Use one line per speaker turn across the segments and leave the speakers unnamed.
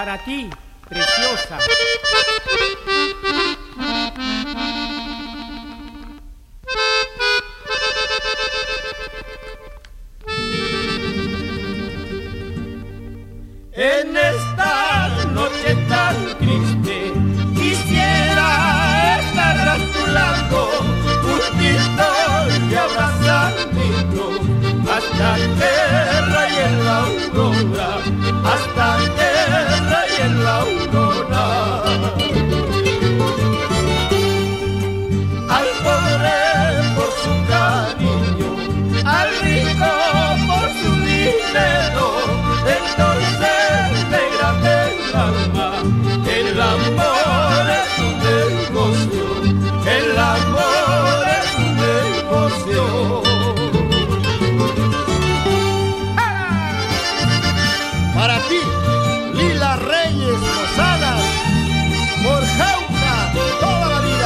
Para ti, preciosa.
En esta noche tan triste quisiera estar a tu lado, justito y abrazadito, hasta que raye la aurora, hasta que raye la aurora. Al pobre por su cariño, al rico por su dinero, entonces negra del alma, el amor es un negocio, el amor es un negocio.
Para ti, Lila Reyes Posadas, por Jauja toda la vida.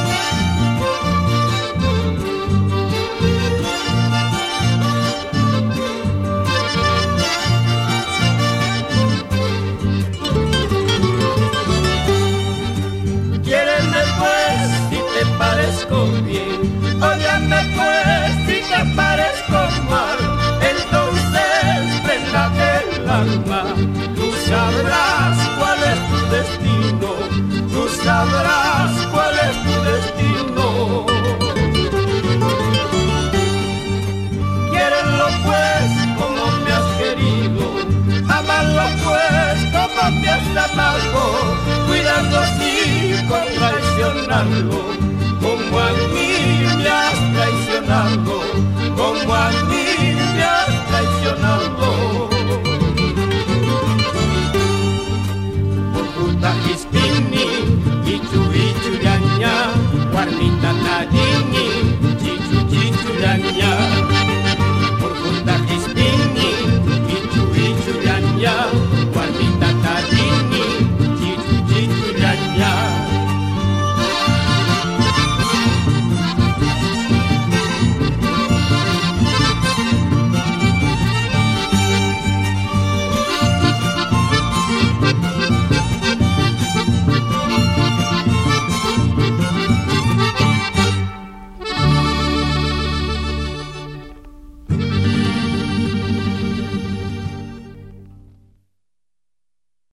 Quiéreme pues si te parezco bien, ódiame pues si te parezco mal, entonces prenda del alma, tú sabrás cuál es tu destino, tú sabrás cuál es tu destino. Quiérenlo pues como me has querido, amarlo pues como me has amado, cuidando así con traicionarlo, como a mí me has traicionado, como a mí me has traicionado. Por puta Crispini